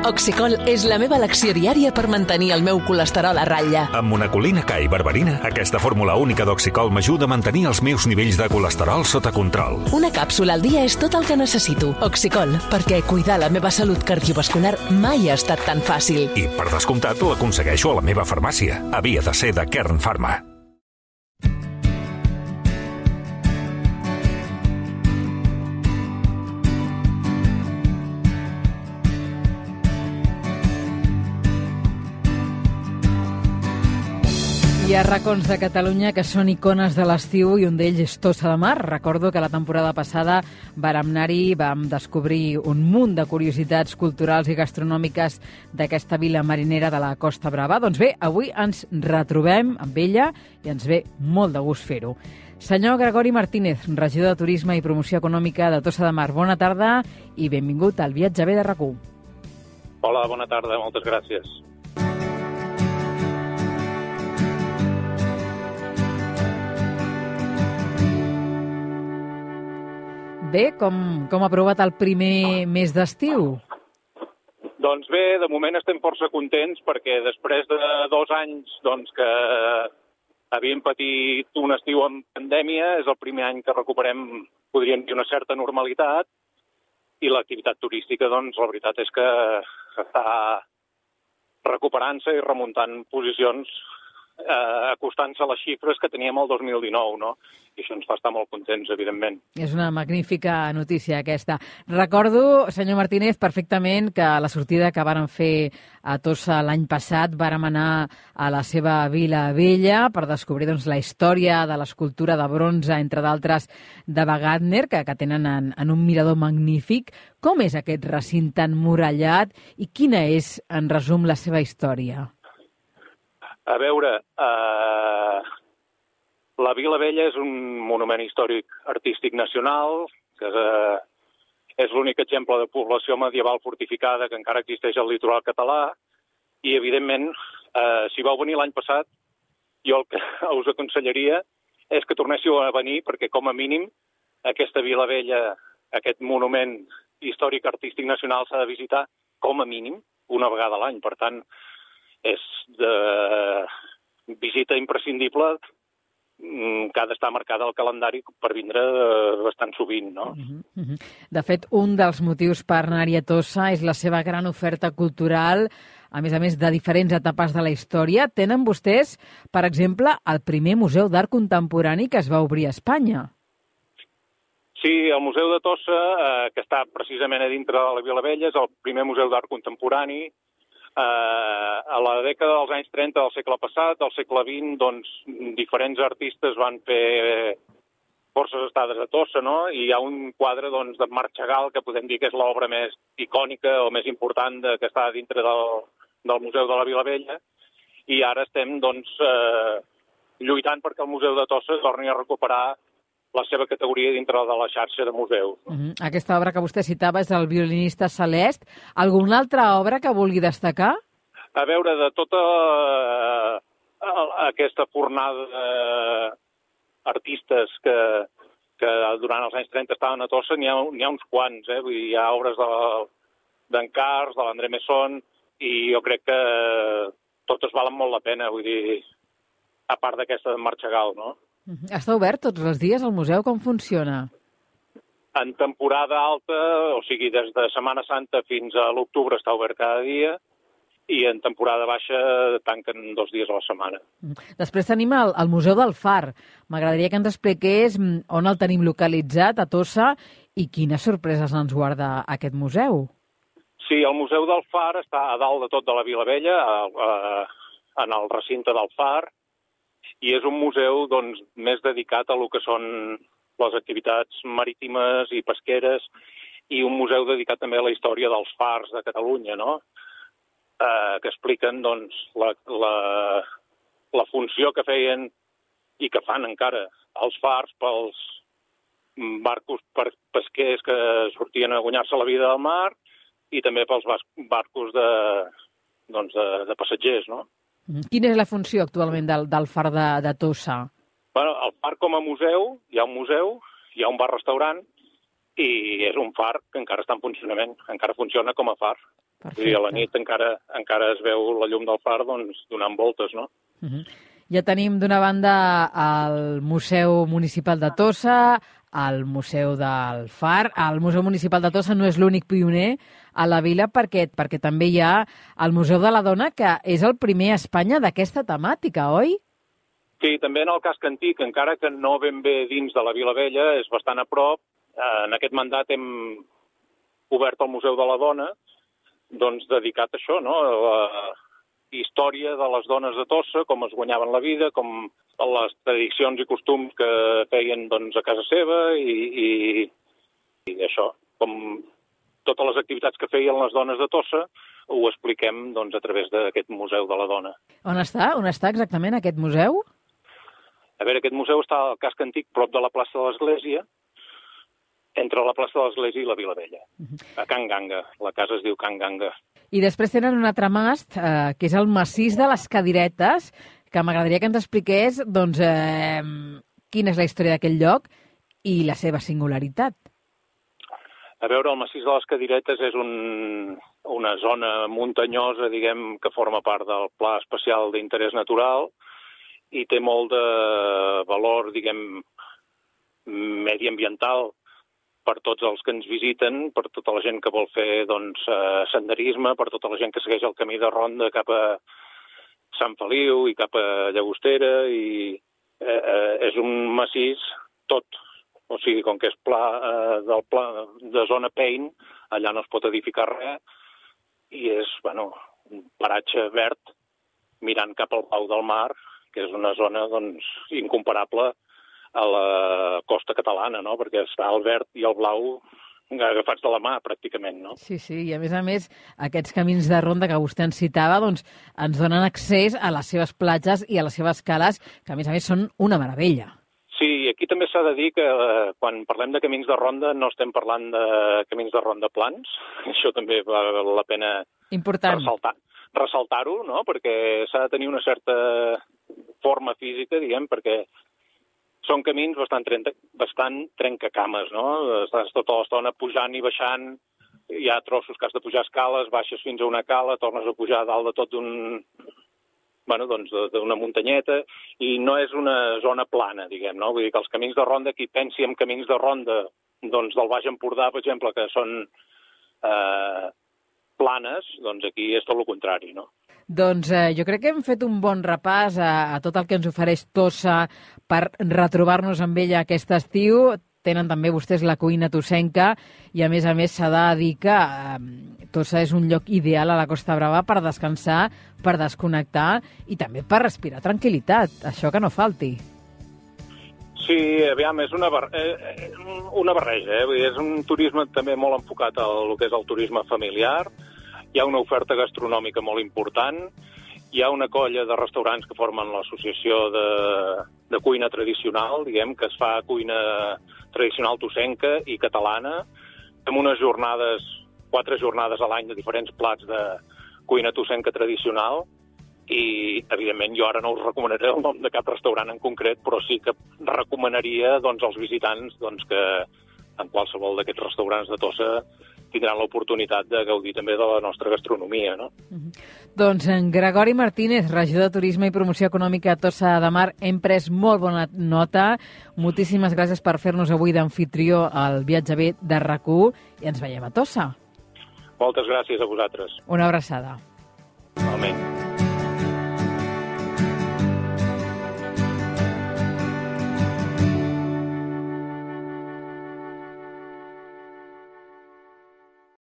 Oxicol és la meva elecció diària per mantenir el meu colesterol a ratlla. Amb monacolina K i berberina, aquesta fórmula única d'Oxicol m'ajuda a mantenir els meus nivells de colesterol sota control. Una càpsula al dia és tot el que necessito. Oxicol, perquè cuidar la meva salut cardiovascular mai ha estat tan fàcil. I, per descomptat, l'aconsegueixo a la meva farmàcia. Havia de ser de Kern Pharma. Hi ha racons de Catalunya que són icones de l'estiu i un d'ells és Tossa de Mar. Recordo que la temporada passada vàrem anar-hi, vam descobrir un munt de curiositats culturals i gastronòmiques d'aquesta vila marinera de la Costa Brava. Doncs bé, avui ens retrobem amb ella i ens ve molt de gust fer-ho. Senyor Gregori Martínez, regidor de Turisme i Promoció Econòmica de Tossa de Mar, bona tarda i benvingut al Viatge B de RAC1. Hola, bona tarda, moltes gràcies. Bé, com ha provat el primer mes d'estiu? Doncs bé, de moment estem força contents perquè després de 2 anys que havíem patit un estiu amb pandèmia, és el primer any que recuperem, podríem dir, una certa normalitat i l'activitat turística, la veritat és que està recuperant-se i remuntant posicions, acostant-se a les xifres que teníem el 2019, no? I això ens fa estar molt contents, evidentment. És una magnífica notícia, aquesta. Recordo, senyor Martínez, perfectament que a la sortida que vàrem fer a Tossa l'any passat vàrem anar a la seva vila vella per descobrir la història de l'escultura de bronze, entre d'altres, de Wagner, que tenen en un mirador magnífic. Com és aquest recinte emmurallat i quina és, en resum, la seva història? A veure, la Vila Vella és un monument històric artístic nacional, que és l'únic exemple de població medieval fortificada que encara existeix al litoral català, i, evidentment, si vau venir l'any passat, jo el que us aconsellaria és que tornéssiu a venir, perquè, com a mínim, aquesta Vila Vella, aquest monument històric artístic nacional s'ha de visitar, com a mínim, una vegada a l'any. Per tant, és de visita imprescindible que ha d'estar marcada al calendari per vindre bastant sovint, no? De fet, un dels motius per anar-hi a Tossa és la seva gran oferta cultural, a més, de diferents etapes de la història. Tenen vostès, per exemple, el primer museu d'art contemporani que es va obrir a Espanya. Sí, el Museu de Tossa, que està precisament a dintre de la Vila Vella, és el primer museu d'art contemporani. A la dècada dels anys 30 del segle passat, del segle XX, diferents artistes van fer forces estades a Tossa, no? I hi ha un quadre de Marc Chagall, que podem dir que és l'obra més icònica o més important que està dintre del Museu de la Vila Vella, i ara estem lluitant perquè el Museu de Tossa torni a recuperar la seva categoria dintre de la xarxa de museus. Aquesta obra que vostè citava és el violinista Celest. Alguna altra obra que vulgui destacar? A veure, de tota aquesta fornada d'artistes que durant els anys 30 estaven a Tossa, n'hi ha uns quants. Vull dir, hi ha obres d'en Cars, de l'André Masson, i jo crec que totes valen molt la pena, vull dir, a part d'aquesta de Marc Chagall, no? Està obert tots els dies el museu? Com funciona? En temporada alta, o sigui, des de Setmana Santa fins a l'octubre està obert cada dia, i en temporada baixa tanquen 2 dies a la setmana. Després tenim el Museu del Far. M'agradaria que ens expliqués on el tenim localitzat, a Tossa, i quines sorpreses ens guarda aquest museu. Sí, el Museu del Far està a dalt de tot de la Vila Vella, en el recinte del Far, i és un museu més dedicat a el que són les activitats marítimes i pesqueres, i un museu dedicat també a la història dels fars de Catalunya, no? Que expliquen la funció que feien i que fan encara els fars pels barcos pesquers que sortien a guanyar-se la vida al mar, i també pels barcos de passatgers, no? Quina és la funció actualment del far de Tossa? Bueno, el far com a museu, hi ha un bar-restaurant, i és un far que encara està en funcionament, encara funciona com a far. I a la nit encara es veu la llum del far donant voltes, no? Ja tenim d'una banda el Museu Municipal de Tossa, el Museu del Far. El Museu Municipal de Tossa no és l'únic pioner a la vila perquè també hi ha el Museu de la Dona, que és el primer a Espanya d'aquesta temàtica, oi? Sí, també en el casc antic, encara que no ben bé dins de la Vila Vella, és bastant a prop. En aquest mandat hem obert el Museu de la Dona, doncs dedicat a això, no? A la història de les dones de Tossa, com es guanyaven la vida, com les tradicions i costums que feien a casa seva i això, com totes les activitats que feien les dones de Tossa ho expliquem a través d'aquest Museu de la Dona. On està? On està exactament aquest museu? A veure, aquest museu està al casc antic, prop de la plaça de l'Església, entre la plaça de l'Església i la Vila Vella, a Can Ganga. La casa es diu Can Ganga. I després tenen un altre mast, que és el massís de les Cadiretes, que m'agradaria que ens expliqués quina és la història d'aquell lloc i la seva singularitat. A veure, el massís de les Cadiretes és una zona muntanyosa, diguem, que forma part del Pla Especial d'Interès Natural i té molt de valor, diguem, mediambiental per tots els que ens visiten, per tota la gent que vol fer senderisme, per tota la gent que segueix el camí de ronda cap a Sant Feliu i cap a Llagostera, i és un massís tot. O sigui, com que és de zona Pein, allà no es pot edificar res, i és un paratge verd mirant cap al blau del mar, que és una zona incomparable a la costa catalana, no? Perquè està el verd i el blau agafats de la mà, pràcticament, no? Sí, i a més, aquests camins de ronda que vostè ens citava, ens donen accés a les seves platges i a les seves cales, que a més són una meravella. Sí, aquí també s'ha de dir que quan parlem de camins de ronda no estem parlant de camins de ronda plans. Això també val la pena ressaltar-ho, no? Perquè s'ha de tenir una certa forma física, diguem, perquè són camins bastant trencacames, no? Estàs tota l'estona pujant i baixant, hi ha trossos que has de pujar escales, baixes fins a una cala, tornes a pujar dalt de tot d'una muntanyeta, i no és una zona plana, diguem, no? Vull dir que els camins de ronda, qui pensi en camins de ronda del Baix Empordà, per exemple, que són planes, aquí és tot el contrari, no? Doncs jo crec que hem fet un bon repàs a tot el que ens ofereix Tossa per retrobar-nos amb ella aquest estiu. Tenen també vostès la cuina tossenca i, a més s'ha de dir que Tossa és un lloc ideal a la Costa Brava per descansar, per desconnectar i també per respirar tranquil·litat. Això que no falti. Sí, aviam, és una barreja, Vull dir, és un turisme també molt enfocat al que és el turisme familiar. Hi ha una oferta gastronòmica molt important, hi ha una colla de restaurants que formen l'associació de cuina tradicional, diguem, que es fa cuina tradicional tossenca i catalana, amb unes 4 jornades a l'any de diferents plats de cuina tossenca tradicional, i, evidentment, jo ara no us recomanaré el nom de cap restaurant en concret, però sí que recomanaria als visitants que en qualsevol d'aquests restaurants de Tossa tindran l'oportunitat de gaudir també de la nostra gastronomia, no? Doncs en Gregori Martínez, regidor de Turisme i Promoció Econòmica a Tossa de Mar, hem pres molt bona nota. Moltíssimes gràcies per fer-nos avui d'amfitrió al Viatge B de RAC1 i ens veiem a Tossa. Moltes gràcies a vosaltres. Una abraçada. Igualment.